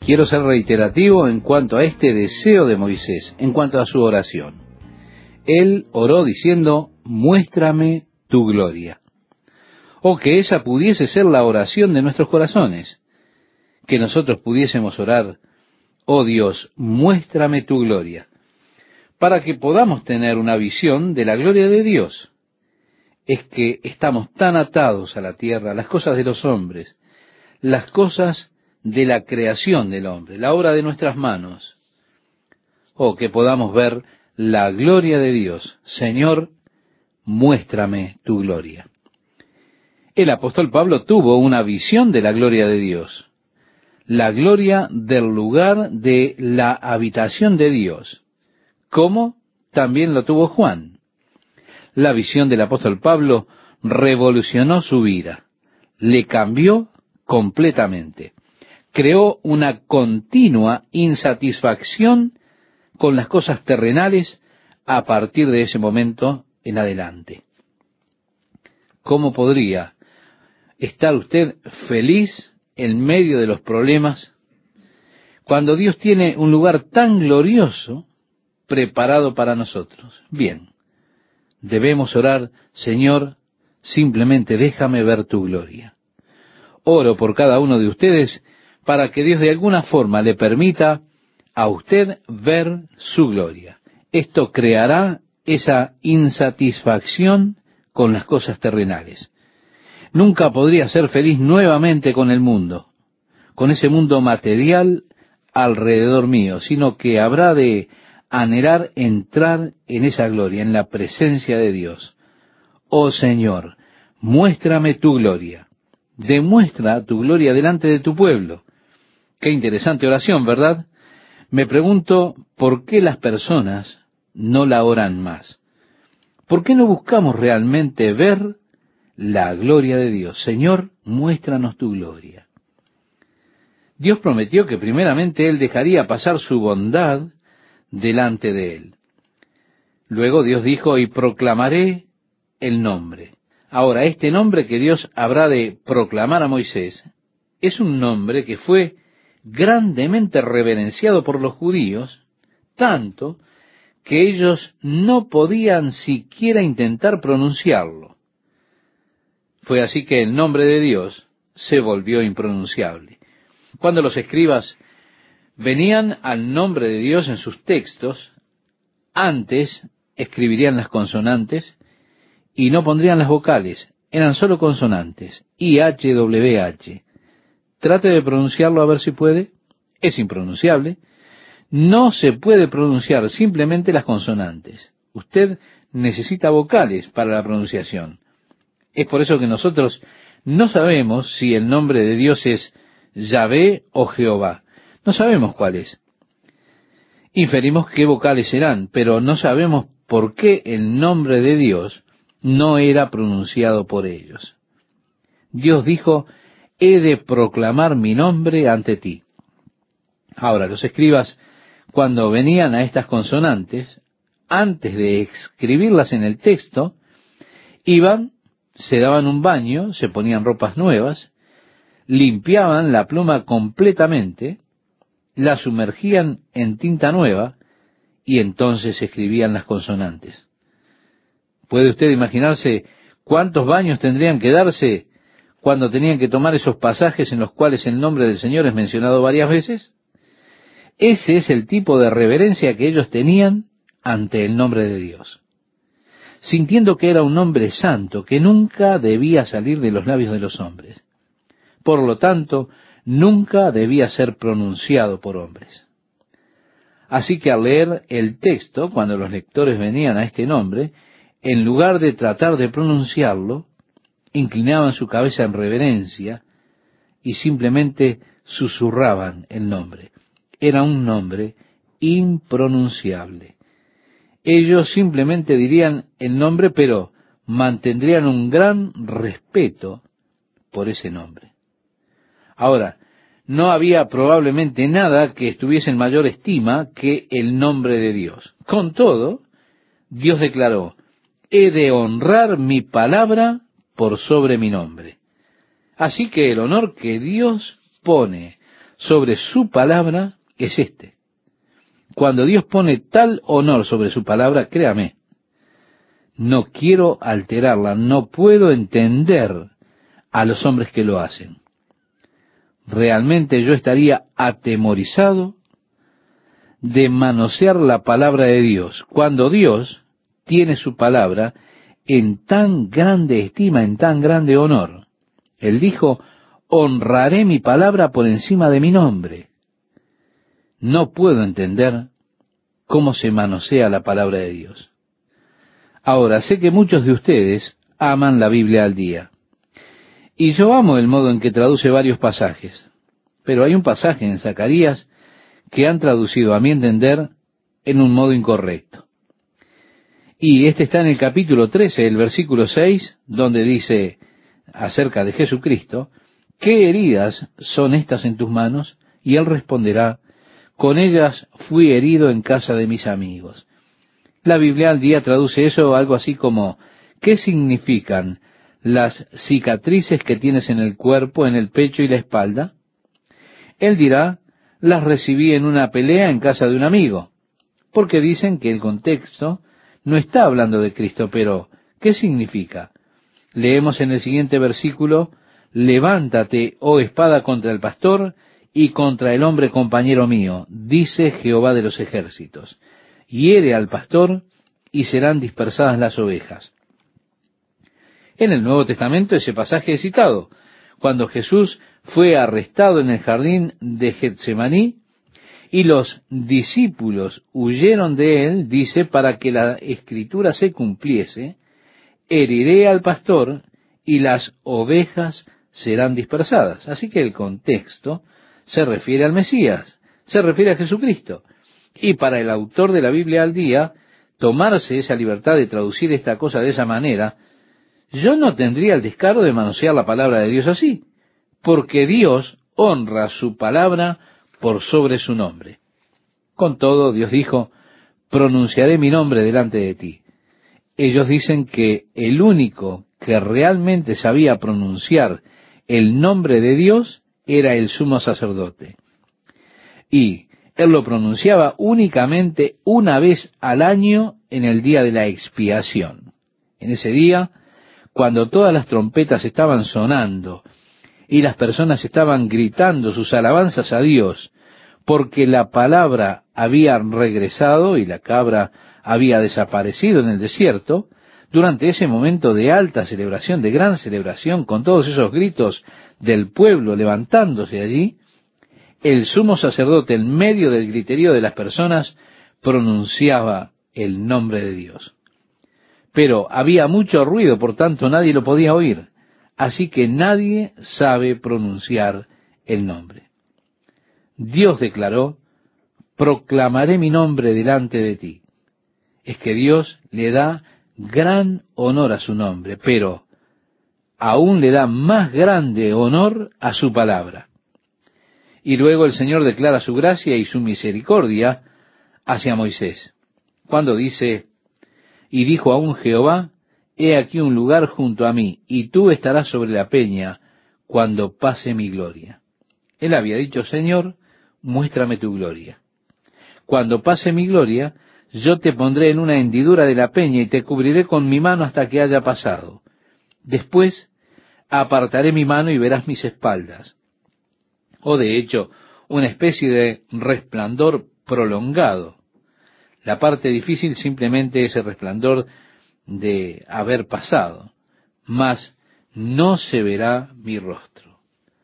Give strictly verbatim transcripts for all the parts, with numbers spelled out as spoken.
Quiero ser reiterativo en cuanto a este deseo de Moisés, en cuanto a su oración. Él oró diciendo, muéstrame tu gloria. O que esa pudiese ser la oración de nuestros corazones, que nosotros pudiésemos orar, oh Dios, muéstrame tu gloria, para que podamos tener una visión de la gloria de Dios. Es que estamos tan atados a la tierra, las cosas de los hombres, las cosas de la creación del hombre, la obra de nuestras manos, o que podamos ver la gloria de Dios. Señor, muéstrame tu gloria. El apóstol Pablo tuvo una visión de la gloria de Dios, la gloria del lugar de la habitación de Dios, como también lo tuvo Juan. La visión del apóstol Pablo revolucionó su vida, le cambió completamente. Creó una continua insatisfacción con las cosas terrenales a partir de ese momento en adelante. ¿Cómo podría estar usted feliz en medio de los problemas cuando Dios tiene un lugar tan glorioso preparado para nosotros? Bien, debemos orar, Señor, simplemente déjame ver tu gloria. Oro por cada uno de ustedes para que Dios de alguna forma le permita a usted ver su gloria. Esto creará esa insatisfacción con las cosas terrenales. Nunca podría ser feliz nuevamente con el mundo, con ese mundo material alrededor mío, sino que habrá de anhelar entrar en esa gloria, en la presencia de Dios. Oh Señor, muéstrame tu gloria. Demuestra tu gloria delante de tu pueblo. Qué interesante oración, ¿verdad? Me pregunto, ¿por qué las personas no la oran más? ¿Por qué no buscamos realmente ver la gloria de Dios? Señor, muéstranos tu gloria. Dios prometió que primeramente Él dejaría pasar su bondad delante de Él. Luego Dios dijo, y proclamaré el nombre. Ahora, este nombre que Dios habrá de proclamar a Moisés es un nombre que fue grandemente reverenciado por los judíos, tanto que ellos no podían siquiera intentar pronunciarlo. Fue así que el nombre de Dios se volvió impronunciable. Cuando los escribas venían al nombre de Dios en sus textos, antes escribirían las consonantes y no pondrían las vocales, eran solo consonantes, I H W H. Trate de pronunciarlo a ver si puede. Es impronunciable. No se puede pronunciar simplemente las consonantes. Usted necesita vocales para la pronunciación. Es por eso que nosotros no sabemos si el nombre de Dios es Yahvé o Jehová. No sabemos cuál es. Inferimos qué vocales serán, pero no sabemos por qué el nombre de Dios no era pronunciado por ellos. Dios dijo, he de proclamar mi nombre ante ti. Ahora, los escribas, cuando venían a estas consonantes, antes de escribirlas en el texto, iban, se daban un baño, se ponían ropas nuevas, limpiaban la pluma completamente, la sumergían en tinta nueva, y entonces escribían las consonantes. ¿Puede usted imaginarse cuántos baños tendrían que darse cuando tenían que tomar esos pasajes en los cuales el nombre del Señor es mencionado varias veces? Ese es el tipo de reverencia que ellos tenían ante el nombre de Dios, sintiendo que era un nombre santo que nunca debía salir de los labios de los hombres. Por lo tanto, nunca debía ser pronunciado por hombres. Así que al leer el texto, cuando los lectores venían a este nombre, en lugar de tratar de pronunciarlo, inclinaban su cabeza en reverencia y simplemente susurraban el nombre. Era un nombre impronunciable. Ellos simplemente dirían el nombre, pero mantendrían un gran respeto por ese nombre. Ahora, no había probablemente nada que estuviese en mayor estima que el nombre de Dios. Con todo, Dios declaró, he de honrar mi palabra por sobre mi nombre. Así que el honor que Dios pone sobre su palabra es este. Cuando Dios pone tal honor sobre su palabra, créame, no quiero alterarla, no puedo entender a los hombres que lo hacen. Realmente yo estaría atemorizado de manosear la palabra de Dios, cuando Dios tiene su palabra en tan grande estima, en tan grande honor. Él dijo, honraré mi palabra por encima de mi nombre. No puedo entender cómo se manosea la palabra de Dios. Ahora, sé que muchos de ustedes aman la Biblia al día. Y yo amo el modo en que traduce varios pasajes. Pero hay un pasaje en Zacarías que han traducido, a mi entender, en un modo incorrecto. Y este está en el capítulo trece, el versículo seis, donde dice acerca de Jesucristo, ¿qué heridas son estas en tus manos? Y él responderá, con ellas fui herido en casa de mis amigos. La Biblia al día traduce eso algo así como, ¿qué significan las cicatrices que tienes en el cuerpo, en el pecho y la espalda? Él dirá, las recibí en una pelea en casa de un amigo, porque dicen que el contexto no está hablando de Cristo, pero ¿qué significa? Leemos en el siguiente versículo, levántate, oh espada, contra el pastor y contra el hombre compañero mío, dice Jehová de los ejércitos. Hiere al pastor y serán dispersadas las ovejas. En el Nuevo Testamento ese pasaje es citado, cuando Jesús fue arrestado en el jardín de Getsemaní y los discípulos huyeron de él, dice, para que la escritura se cumpliese, heriré al pastor y las ovejas serán dispersadas. Así que el contexto se refiere al Mesías, se refiere a Jesucristo. Y para el autor de la Biblia al día, tomarse esa libertad de traducir esta cosa de esa manera, yo no tendría el descaro de manosear la palabra de Dios así, porque Dios honra su palabra por sobre su nombre. Con todo, Dios dijo, pronunciaré mi nombre delante de ti. Ellos dicen que el único que realmente sabía pronunciar el nombre de Dios era el sumo sacerdote. Y él lo pronunciaba únicamente una vez al año en el día de la expiación. En ese día, cuando todas las trompetas estaban sonando y las personas estaban gritando sus alabanzas a Dios, porque la palabra había regresado y la cabra había desaparecido en el desierto, durante ese momento de alta celebración, de gran celebración, con todos esos gritos del pueblo levantándose allí, el sumo sacerdote, en medio del griterío de las personas, pronunciaba el nombre de Dios. Pero había mucho ruido, por tanto nadie lo podía oír, así que nadie sabe pronunciar el nombre. Dios declaró, proclamaré mi nombre delante de ti. Es que Dios le da gran honor a su nombre, pero aún le da más grande honor a su palabra. Y luego el Señor declara su gracia y su misericordia hacia Moisés, cuando dice, y dijo aún Jehová, he aquí un lugar junto a mí, y tú estarás sobre la peña cuando pase mi gloria. Él había dicho, Señor, muéstrame tu gloria. Cuando pase mi gloria, yo te pondré en una hendidura de la peña y te cubriré con mi mano hasta que haya pasado. Después apartaré mi mano y verás mis espaldas. O de hecho, una especie de resplandor prolongado. La parte difícil simplemente es el resplandor de haber pasado, mas no se verá mi rostro.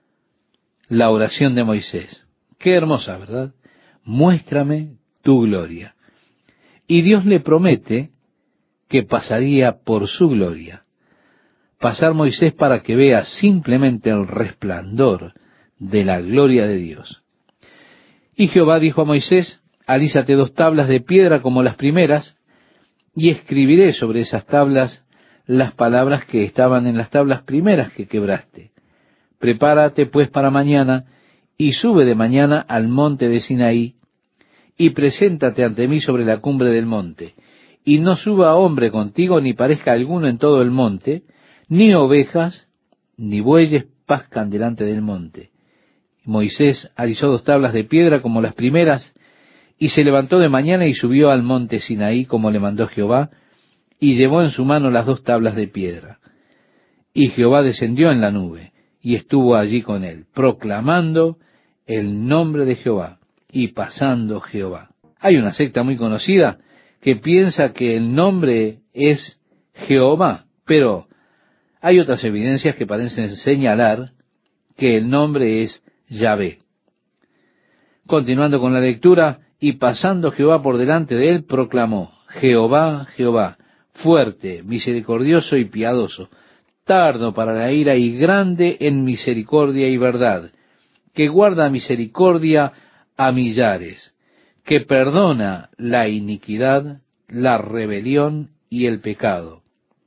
La oración de Moisés. Qué hermosa, ¿verdad? Muéstrame tu gloria. Y Dios le promete que pasaría por su gloria. Pasar Moisés para que vea simplemente el resplandor de la gloria de Dios. Y Jehová dijo a Moisés, alízate dos tablas de piedra como las primeras, y escribiré sobre esas tablas las palabras que estaban en las tablas primeras que quebraste. Prepárate pues para mañana, y sube de mañana al monte de Sinaí, y preséntate ante mí sobre la cumbre del monte, y no suba hombre contigo, ni parezca alguno en todo el monte, ni ovejas, ni bueyes pascan delante del monte. Moisés alisó dos tablas de piedra como las primeras, y se levantó de mañana y subió al monte Sinaí como le mandó Jehová, y llevó en su mano las dos tablas de piedra. Y Jehová descendió en la nube, y estuvo allí con él, proclamando el nombre de Jehová, y pasando Jehová. Hay una secta muy conocida que piensa que el nombre es Jehová, pero hay otras evidencias que parecen señalar que el nombre es Yahvé. Continuando con la lectura, y pasando Jehová por delante de él, proclamó, Jehová, Jehová, fuerte, misericordioso y piadoso, tardo para la ira y grande en misericordia y verdad, que guarda misericordia a millares, que perdona la iniquidad, la rebelión y el pecado,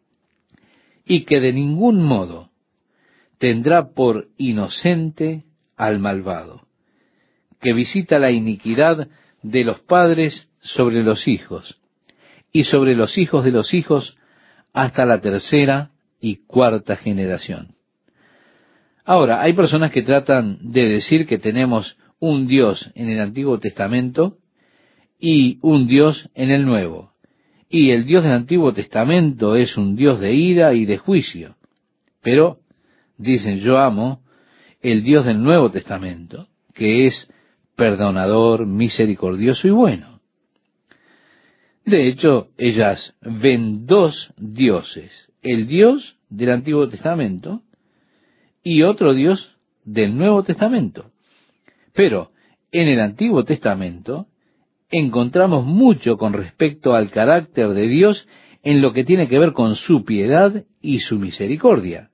y que de ningún modo tendrá por inocente al malvado, que visita la iniquidad de los padres sobre los hijos, y sobre los hijos de los hijos hasta la tercera y cuarta generación. Ahora, hay personas que tratan de decir que tenemos un Dios en el Antiguo Testamento y un Dios en el Nuevo. Y el Dios del Antiguo Testamento es un Dios de ira y de juicio. Pero, dicen, yo amo el Dios del Nuevo Testamento, que es perdonador, misericordioso y bueno. De hecho, ellas ven dos dioses, el Dios del Antiguo Testamento y otro Dios del Nuevo Testamento. Pero en el Antiguo Testamento encontramos mucho con respecto al carácter de Dios en lo que tiene que ver con su piedad y su misericordia.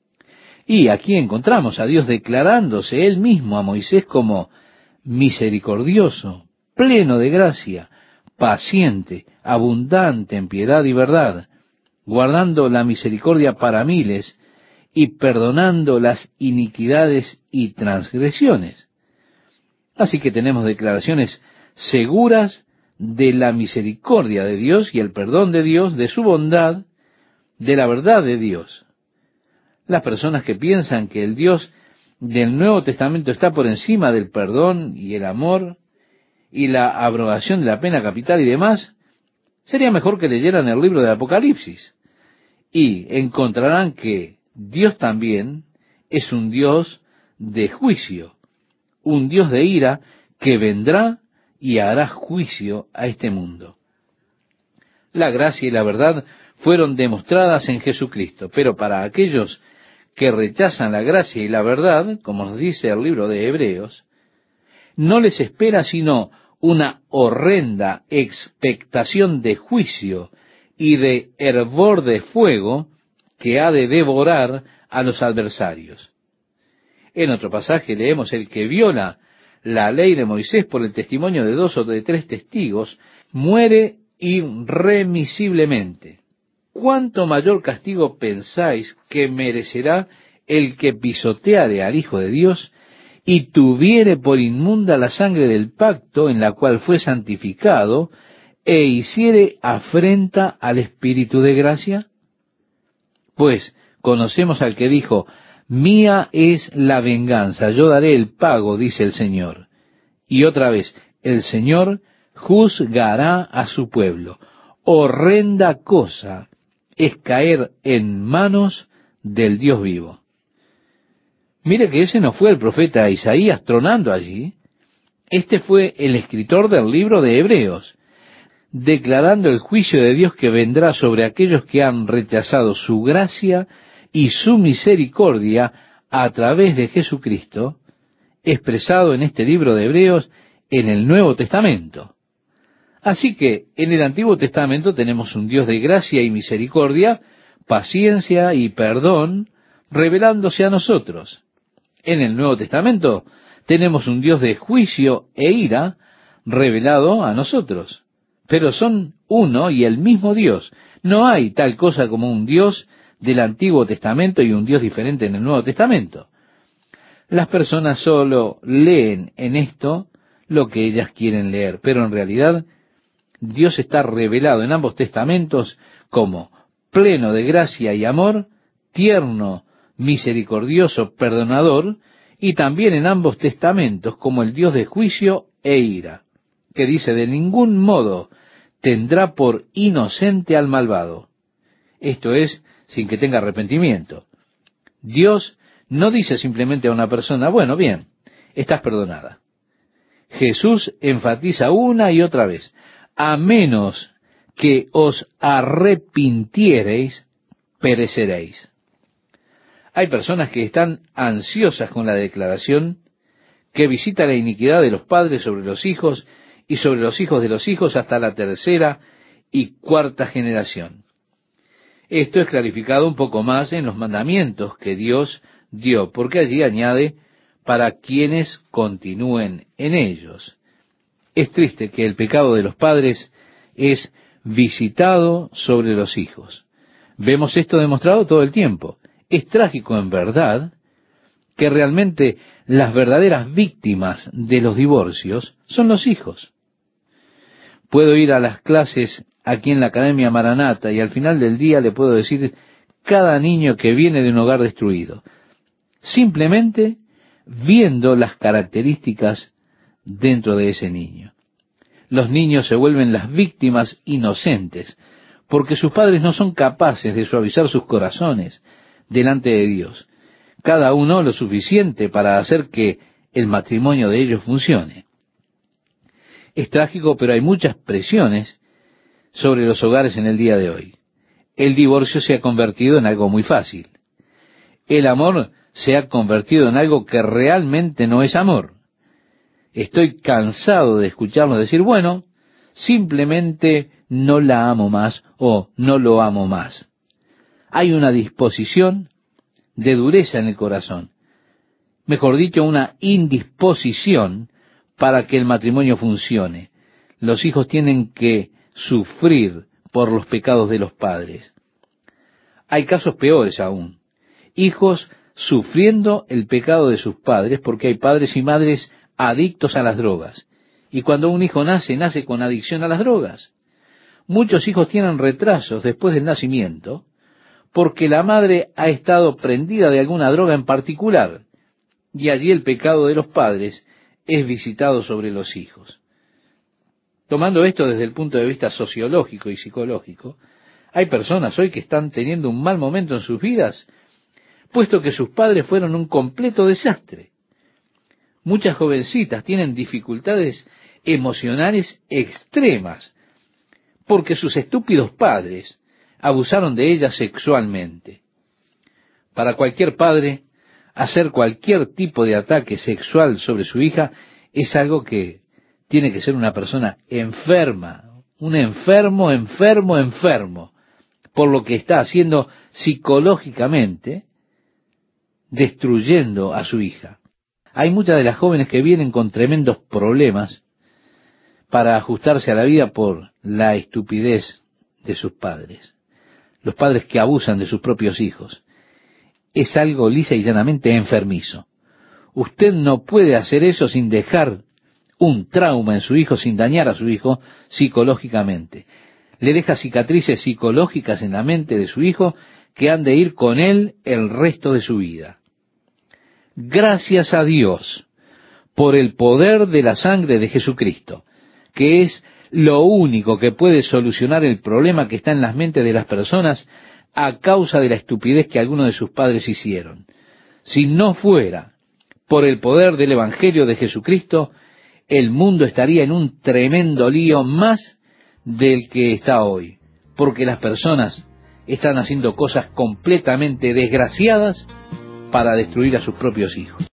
Y aquí encontramos a Dios declarándose Él mismo a Moisés como misericordioso, pleno de gracia, paciente, abundante en piedad y verdad, guardando la misericordia para miles y perdonando las iniquidades y transgresiones. Así que tenemos declaraciones seguras de la misericordia de Dios y el perdón de Dios, de su bondad, de la verdad de Dios. Las personas que piensan que el Dios del Nuevo Testamento está por encima del perdón y el amor y la abrogación de la pena capital y demás, sería mejor que leyeran el libro de Apocalipsis y encontrarán que Dios también es un Dios de juicio, un Dios de ira que vendrá y hará juicio a este mundo. La gracia y la verdad fueron demostradas en Jesucristo, pero para aquellos que rechazan la gracia y la verdad, como nos dice el libro de Hebreos, no les espera sino una horrenda expectación de juicio y de hervor de fuego que ha de devorar a los adversarios. En otro pasaje leemos: el que viola la ley de Moisés por el testimonio de dos o de tres testigos muere irremisiblemente. ¿Cuánto mayor castigo pensáis que merecerá el que pisoteare al Hijo de Dios y tuviere por inmunda la sangre del pacto en la cual fue santificado e hiciere afrenta al Espíritu de gracia? Pues conocemos al que dijo: mía es la venganza, yo daré el pago, dice el Señor. Y otra vez, el Señor juzgará a su pueblo. Horrenda cosa es caer en manos del Dios vivo. Mire que ese no fue el profeta Isaías tronando allí. Este fue el escritor del libro de Hebreos, declarando el juicio de Dios que vendrá sobre aquellos que han rechazado su gracia y su misericordia a través de Jesucristo, expresado en este libro de Hebreos en el Nuevo Testamento. Así que en el Antiguo Testamento tenemos un Dios de gracia y misericordia, paciencia y perdón, revelándose a nosotros. En el Nuevo Testamento tenemos un Dios de juicio e ira revelado a nosotros. Pero son uno y el mismo Dios. No hay tal cosa como un Dios del Antiguo Testamento y un Dios diferente en el Nuevo Testamento. Las personas solo leen en esto lo que ellas quieren leer, pero en realidad Dios está revelado en ambos testamentos como pleno de gracia y amor, tierno, misericordioso, perdonador, y también en ambos testamentos como el Dios de juicio e ira, que dice, de ningún modo tendrá por inocente al malvado. Esto es, sin que tenga arrepentimiento. Dios no dice simplemente a una persona, bueno, bien, estás perdonada. Jesús enfatiza una y otra vez, a menos que os arrepintiereis, pereceréis. Hay personas que están ansiosas con la declaración que visita la iniquidad de los padres sobre los hijos y sobre los hijos de los hijos hasta la tercera y cuarta generación. Esto es clarificado un poco más en los mandamientos que Dios dio, porque allí añade, para quienes continúen en ellos. Es triste que el pecado de los padres es visitado sobre los hijos. Vemos esto demostrado todo el tiempo. Es trágico en verdad que realmente las verdaderas víctimas de los divorcios son los hijos. Puedo ir a las clases aquí en la Academia Maranata y al final del día le puedo decir cada niño que viene de un hogar destruido, simplemente viendo las características dentro de ese niño. Los niños se vuelven las víctimas inocentes porque sus padres no son capaces de suavizar sus corazones delante de Dios, cada uno lo suficiente para hacer que el matrimonio de ellos funcione. Es trágico, pero hay muchas presiones sobre los hogares en el día de hoy. El divorcio se ha convertido en algo muy fácil. El amor se ha convertido en algo que realmente no es amor. Estoy cansado de escucharnos decir, bueno, simplemente no la amo más o no lo amo más. Hay una disposición de dureza en el corazón. Mejor dicho, una indisposición para que el matrimonio funcione. Los hijos tienen que sufrir por los pecados de los padres. Hay casos peores aún. Hijos sufriendo el pecado de sus padres porque hay padres y madres adictos a las drogas. Y cuando un hijo nace, nace con adicción a las drogas. Muchos hijos tienen retrasos después del nacimiento porque la madre ha estado prendida de alguna droga en particular. Y allí el pecado de los padres es visitado sobre los hijos. Tomando esto desde el punto de vista sociológico y psicológico, hay personas hoy que están teniendo un mal momento en sus vidas, puesto que sus padres fueron un completo desastre. Muchas jovencitas tienen dificultades emocionales extremas, porque sus estúpidos padres abusaron de ellas sexualmente. Para cualquier padre, hacer cualquier tipo de ataque sexual sobre su hija es algo que tiene que ser una persona enferma, un enfermo, enfermo, enfermo, por lo que está haciendo psicológicamente, destruyendo a su hija. Hay muchas de las jóvenes que vienen con tremendos problemas para ajustarse a la vida por la estupidez de sus padres. Los padres que abusan de sus propios hijos. Es algo lisa y llanamente enfermizo. Usted no puede hacer eso sin dejar un trauma en su hijo, sin dañar a su hijo psicológicamente. Le deja cicatrices psicológicas en la mente de su hijo que han de ir con él el resto de su vida. Gracias a Dios por el poder de la sangre de Jesucristo, que es lo único que puede solucionar el problema que está en las mentes de las personas a causa de la estupidez que algunos de sus padres hicieron. Si no fuera por el poder del Evangelio de Jesucristo, el mundo estaría en un tremendo lío más del que está hoy, porque las personas están haciendo cosas completamente desgraciadas para destruir a sus propios hijos.